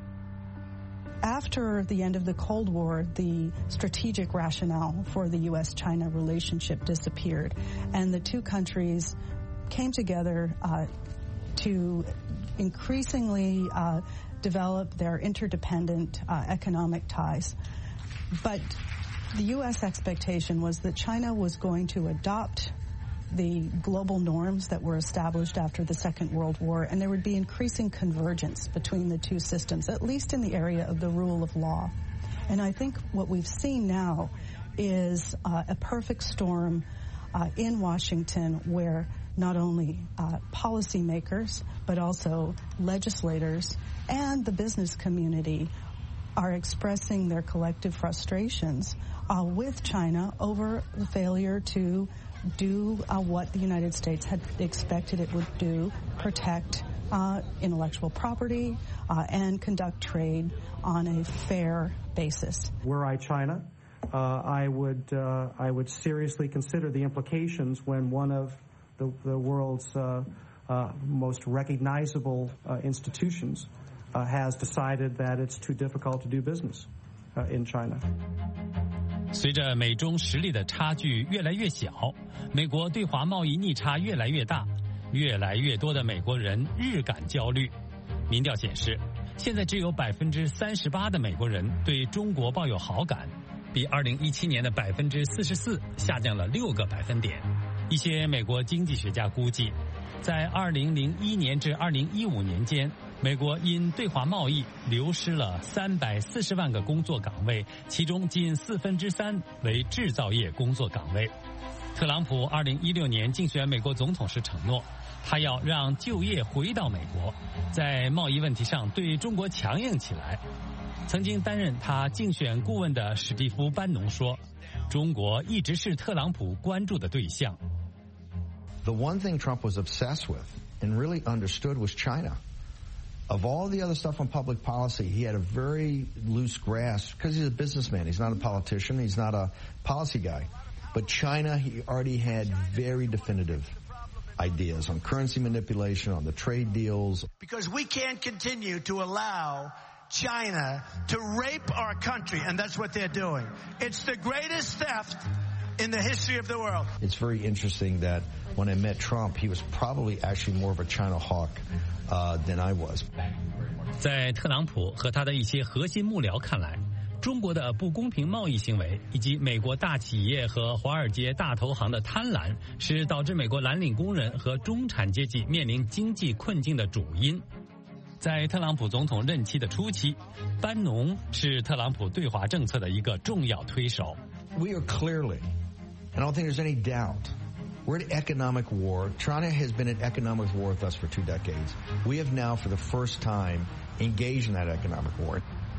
After the end of the Cold War, the strategic rationale for the U.S.-China relationship disappeared, and the two countries came together to increasingly develop their interdependent economic ties. But the U.S. expectation was that China was going to adopt the global norms that were established after the Second World War, and there would be increasing convergence between the two systems, at least in the area of the rule of law. And I think what we've seen now is a perfect storm in Washington, where not only policymakers, but also legislators and the business community are expressing their collective frustrations with China over the failure to do what the United States had expected it would do, protect intellectual property and conduct trade on a fair basis. Were I China, I would seriously consider the implications when one of the world's most recognizable institutions has decided that it's too difficult to do business in China. 随着美中实力的差距越来越小，美国对华贸易逆差越来越大，越来越多的美国人日感焦虑。民调显示，现在只有38%的美国人对中国抱有好感，比2017年的44%下降了6个百分点。一些美国经济学家估计，在2001年至2015年间，美国因对华贸易流失了340万个工作岗位，其中近3/4为制造业工作岗位。特朗普2016年竞选美国总统时承诺，他要让就业回到美国，在贸易问题上对中国强硬起来。曾经担任他竞选顾问的史蒂夫·班农说，中国一直是特朗普关注的对象。 The one thing Trump was obsessed with and really understood was China. Of all the other stuff on public policy, he had a very loose grasp because he's a businessman. He's not a politician. He's not a policy guy. But China, he already had very definitive ideas on currency manipulation, on the trade deals. Because we can't continue to allow China to rape our country, and that's what they're doing. It's the greatest theft in the history of the world. It's very interesting that when I met Trump, he was probably actually more of a China hawk than I was. 在特朗普和他的一些核心幕僚看来，中国的不公平贸易行为以及美国大企业和华尔街大投行的贪婪，是导致美国蓝领工人和中产阶级面临经济困境的主因。在特朗普总统任期的初期，班农是特朗普对华政策的一个重要推手。 We are clearly, I don't think there's any doubt, we're at economic war. China has been at economic war with us for 2 decades. We have now, for the first time, engaged in that economic war.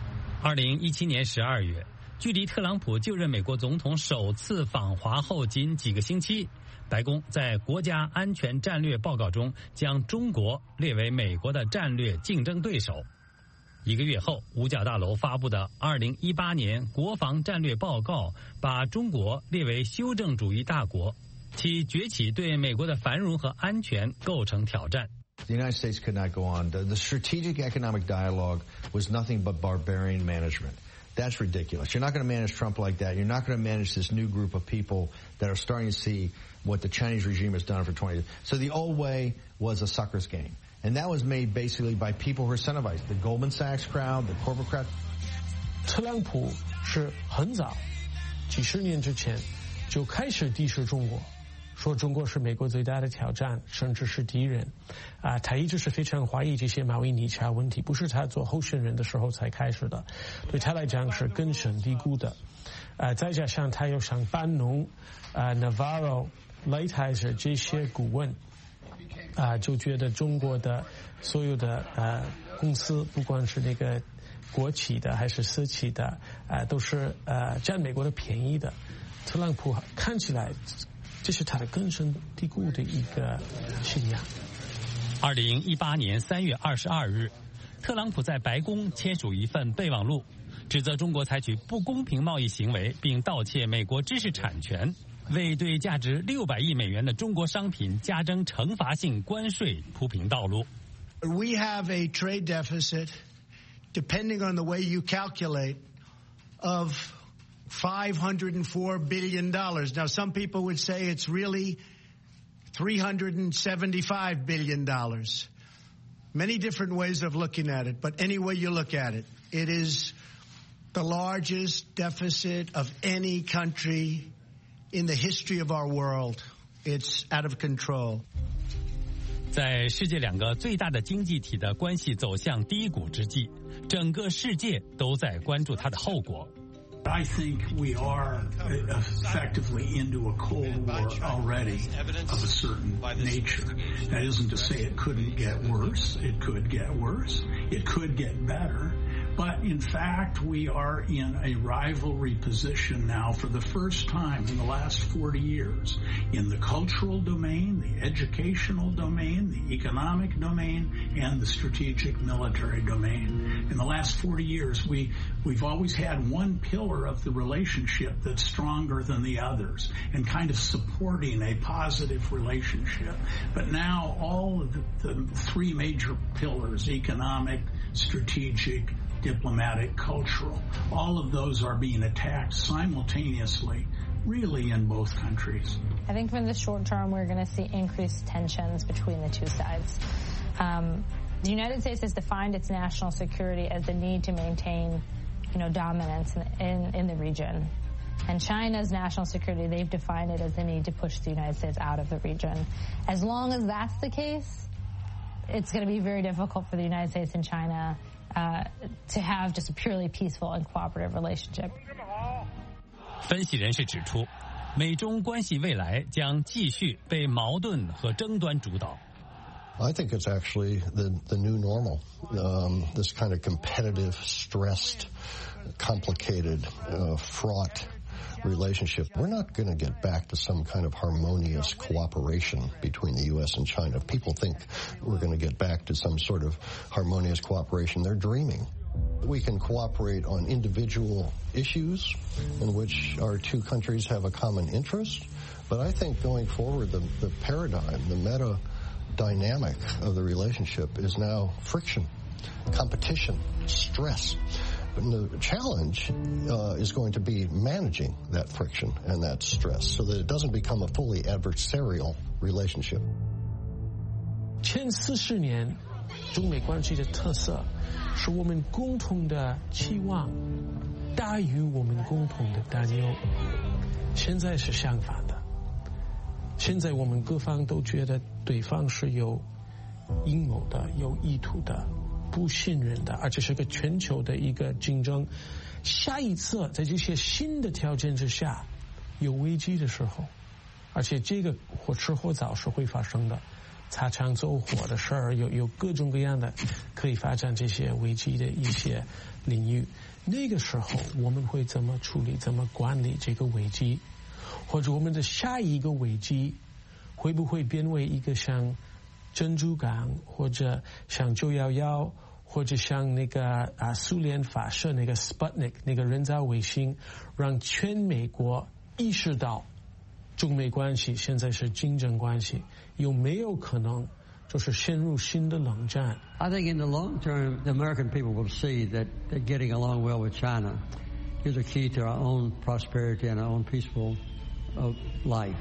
2017年12月，距离特朗普就任美国总统首次访华后仅几个星期，白宫在国家安全战略报告中将中国列为美国的战略竞争对手。1个月后，五角大楼发布的2018年国防战略报告把中国列为修正主义大国，其崛起对美国的繁荣和安全构成挑战。 The United States could not go on. The strategic economic dialogue was nothing but barbarian management. That's ridiculous. You're not going to manage Trump like that. You're not going to manage this new group of people that are starting to see what the Chinese regime has done for 20 years. So the old way was a sucker's game. And that was made basically by people who are incentivized. The Goldman Sachs crowd, the corporate crowd. 特朗普是很早，几十年之前就开始敌视中国，说中国是美国最大的挑战，甚至是敌人。他一直是非常怀疑这些贸易逆差问题，不是他做候选人的时候才开始的，对他来讲是根深蒂固的。再加上他又像班农、Navarro、Lighthizer 这些顾问，就觉得中国的所有的公司，不管是那个国企的还是私企的，都是占美国的便宜的。特朗普看起来这是他的根深蒂固的一个信仰。 2018年3月22日，特朗普在白宫签署一份备忘录，指责中国采取不公平贸易行为，并盗窃美国知识产权，为对价值600亿美元的中国商品加征惩罚性关税铺平道路。 We have a trade deficit, depending on the way you calculate, of $504 billion. Now, some people would say it's really $375 billion. Many different ways of looking at it, but any way you look at it, it is the largest deficit of any country in the history of our world. It's out of control. 在世界两个最大的经济体的关系走向低谷之际，整个世界都在关注它的后果。 I think we are effectively into a Cold War already of a certain nature. That isn't to say it couldn't get worse. It could get worse. It could get better. But in fact, we are in a rivalry position now for the first time in the last 40 years in the cultural domain, the educational domain, the economic domain, and the strategic military domain. In the last 40 years, we've always had one pillar of the relationship that's stronger than the others and kind of supporting a positive relationship. But now all of the three major pillars, economic, strategic, diplomatic, cultural, all of those are being attacked simultaneously, really in both countries. I think in the short term, we're going to see increased tensions between the two sides. The United States has defined its national security as the need to maintain, dominance in the region. And China's national security, they've defined it as the need to push the United States out of the region. As long as that's the case, it's going to be very difficult for the United States and China to have just a purely peaceful and cooperative relationship. 分析人士指出，美中关系未来将继续被矛盾和争端主导。 I think it's actually the new normal, this kind of competitive, stressed, complicated, fraught relationship. We're not going to get back to some kind of harmonious cooperation between the U.S. and China. If people think we're going to get back to some sort of harmonious cooperation, they're dreaming. We can cooperate on individual issues in which our two countries have a common interest. But I think going forward, the paradigm, the meta dynamic of the relationship is now friction, competition, stress. But the challenge is going to be managing that friction and that stress so that it doesn't become a fully adversarial relationship. 前40年中美关系的特色是我们共同的期望大于我们共同的担忧。现在是相反的，现在我们各方都觉得对方是有阴谋的，有意图的，不信任的，而且是个全球的一个竞争。下一次在这些新的条件之下有危机的时候，而且这个或迟或早是会发生的，擦枪走火的事儿，有各种各样的可以发展这些危机的一些领域。那个时候我们会怎么处理，怎么管理这个危机，或者我们的下一个危机会不会变为一个像珍珠港，或者像911，或者像那个苏联发射那个 Sputnik 那个人造卫星，让全美国意识到中美关系现在是竞争关系，有没有可能就是陷入新的冷战？ I think in the long term, the American people will see that getting along well with China is a key to our own prosperity and our own peaceful life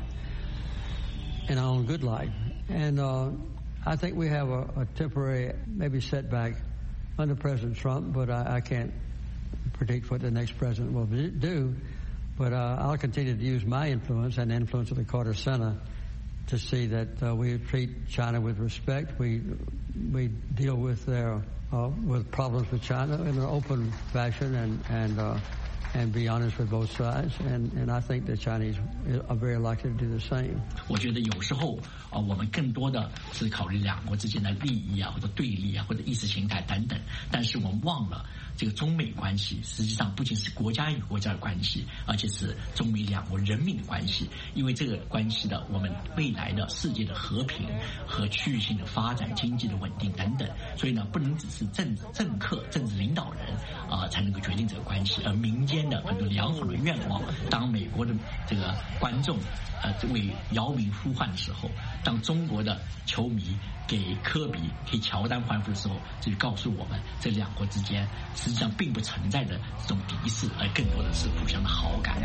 and our own good life. And I think we have a temporary maybe setback under President Trump, but I can't predict what the next president will do, but I'll continue to use my influence and the influence of the Carter Center to see that we treat China with respect. We deal with with problems with China in an open fashion and be honest with both sides. And I think the Chinese are very likely to do the same. 我觉得有时候我们更多的是考虑两国之间的利益或者对立或者意识形态等等，但是我们忘了这个中美关系实际上不仅是国家与国家的关系，而且是中美两国人民的关系。因为这个关系的我们未来的世界的和平和区域性的发展、经济的稳定等等。所以呢，不能只是政客、政治领导人才能够决定这个关系，而民间的很多良好的愿望，当美国的这个观众为姚明呼唤的时候，当中国的球迷给科比、给乔丹欢呼的时候，这就告诉我们，这两国之间实际上并不存在的这种敌视，而更多的是互相的好感。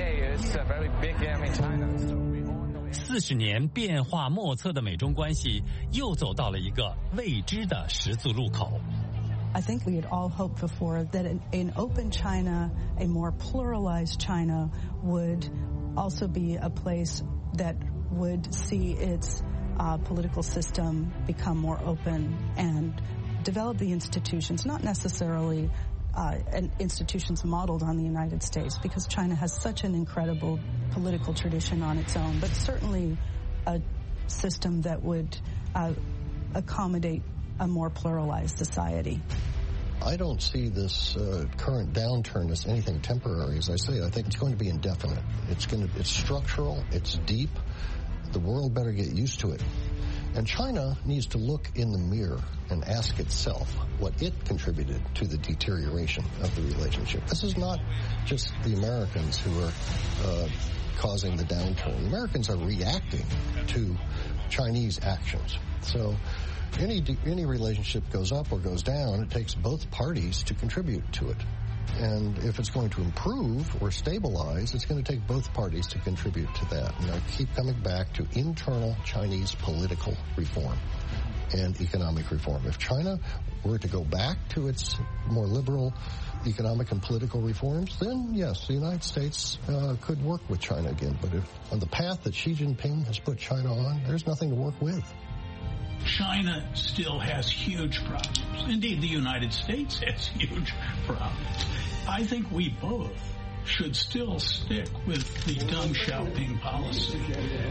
40年变化莫测的美中关系又走到了一个未知的十字路口。 I think we had all hoped before that an open China, a more pluralized China, would also be a place that would see its political system become more open and develop the institutions, not necessarily institutions modeled on the United States, because China has such an incredible political tradition on its own, but certainly a system that would accommodate a more pluralized society. I don't see this current downturn as anything temporary. As I say, I think it's going to be indefinite. It's structural. It's deep. The world better get used to it. And China needs to look in the mirror and ask itself what it contributed to the deterioration of the relationship. This is not just the Americans who are causing the downturn. Americans are reacting to Chinese actions. So any relationship goes up or goes down, it takes both parties to contribute to it. And if it's going to improve or stabilize, it's going to take both parties to contribute to that. And I keep coming back to internal Chinese political reform and economic reform. If China were to go back to its more liberal economic and political reforms, then yes, the United States could work with China again. But if on the path that Xi Jinping has put China on, there's nothing to work with. China still has huge problems. Indeed, the United States has huge problems. I think we both should still stick with the Deng Xiaoping policy.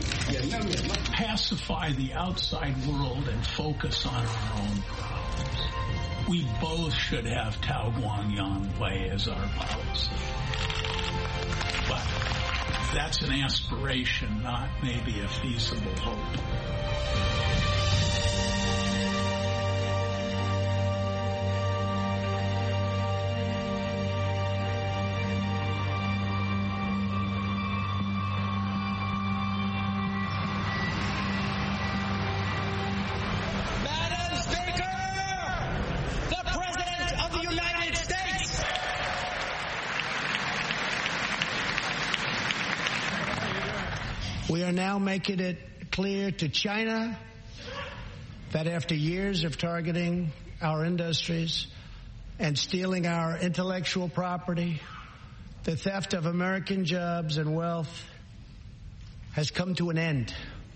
Pacify the outside world and focus on our own problems. We both should have Tao Guangyang way as our policy. But that's an aspiration, not maybe a feasible hope. We are now making it clear to China that after years of targeting our industries and stealing our intellectual property, the theft of American jobs and wealth has come to an end.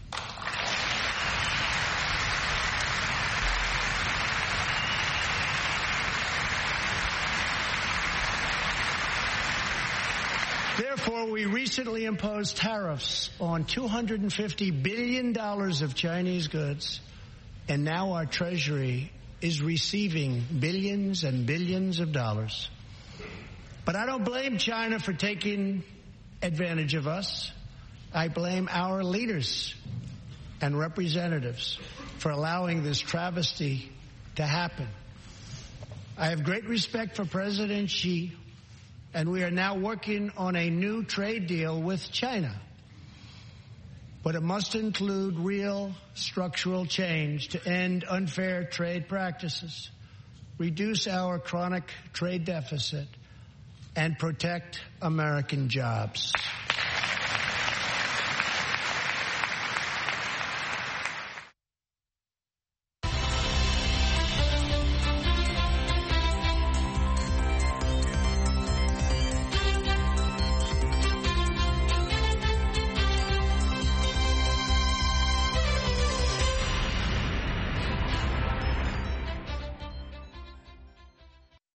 Therefore, we recently imposed tariffs on $250 billion of Chinese goods, and now our Treasury is receiving billions and billions of dollars. But I don't blame China for taking advantage of us. I blame our leaders and representatives for allowing this travesty to happen. I have great respect for President Xi, and we are now working on a new trade deal with China. But it must include real structural change to end unfair trade practices, reduce our chronic trade deficit, and protect American jobs.